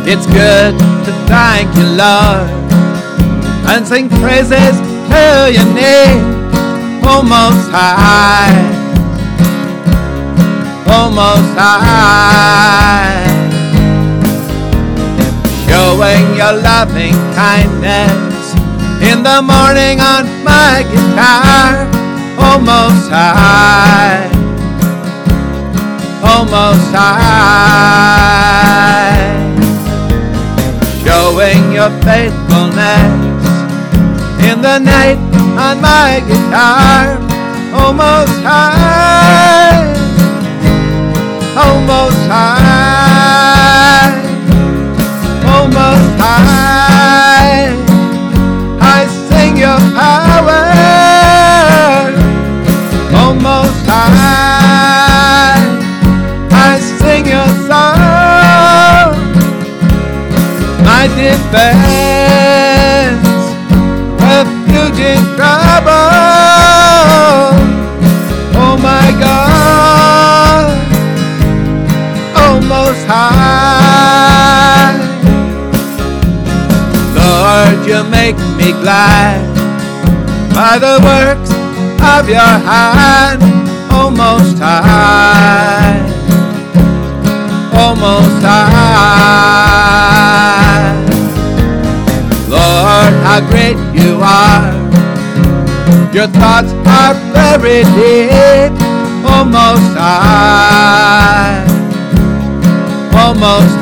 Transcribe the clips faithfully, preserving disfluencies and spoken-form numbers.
It's good to thank you, Lord, and sing praises to your name, O Most High, O Most High. Showing your loving kindness in the morning on my guitar, O Most High, O Most High. Showing your faithfulness in the night on my guitar, O Most High, O Most High, O Most High. I sing your power, O Most High. I sing your song, my defense, refuge in trouble. Oh my God, oh Most High. Lord, you make me glad by the works of your hand, oh Most High, oh Most High. Lord, how great you are, your thoughts are very deep, oh Most High, oh Most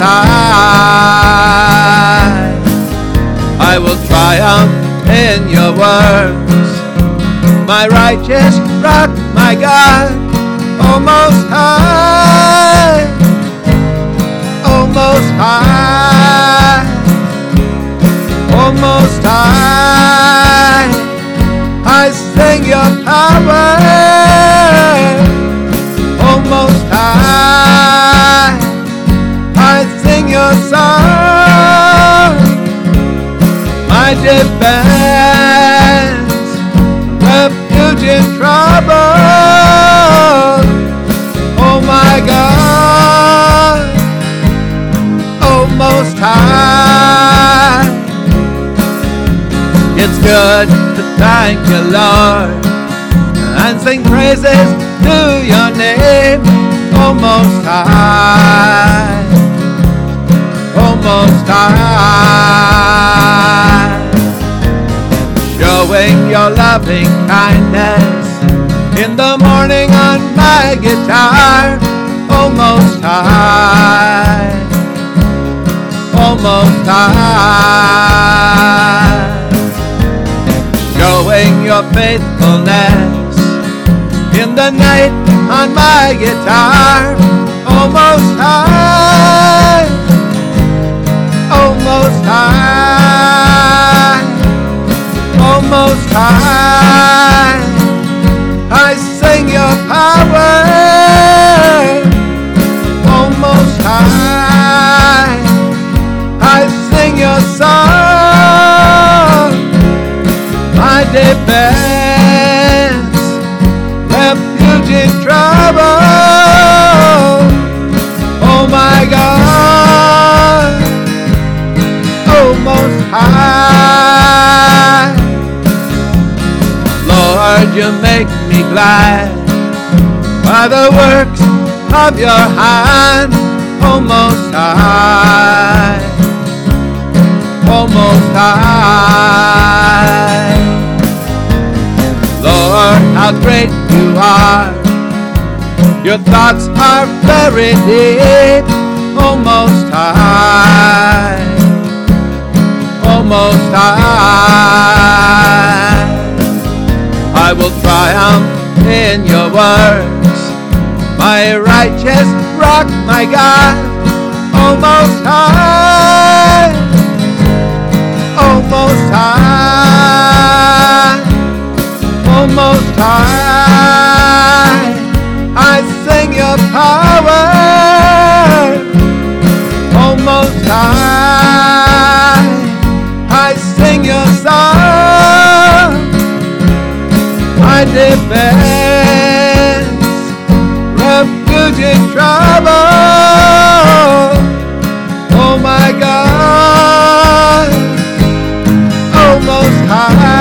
High. I will triumph in your words, my righteous rock, my God, oh Most High, oh Most High, oh Most High. I sing your power, oh Most High. I sing your song, my defense, refuge in trouble. Oh my God, oh Most High. It's good to thank you, Lord, and sing praises to your name, oh Most High, oh Most High. Showing your loving kindness in the morning on my guitar, oh Most High, oh Most High. Showing your faithfulness in the night on my guitar, oh Most High, oh Most High, oh Most High. I sing your power, oh Most High. I sing your song, my defense, refuge in trouble. Oh my God, oh Most High. Lord, you make me glad by the works of your hand, oh Most High, oh Most High. Lord, how great you are, your thoughts are very deep, oh Most High, oh Most High. I will triumph in your words, my righteous rock, my God, oh Most High, oh Most High, oh Most High. I sing your power, oh Most High. I sing your song, my defense, refuge in trouble. Oh my God. high.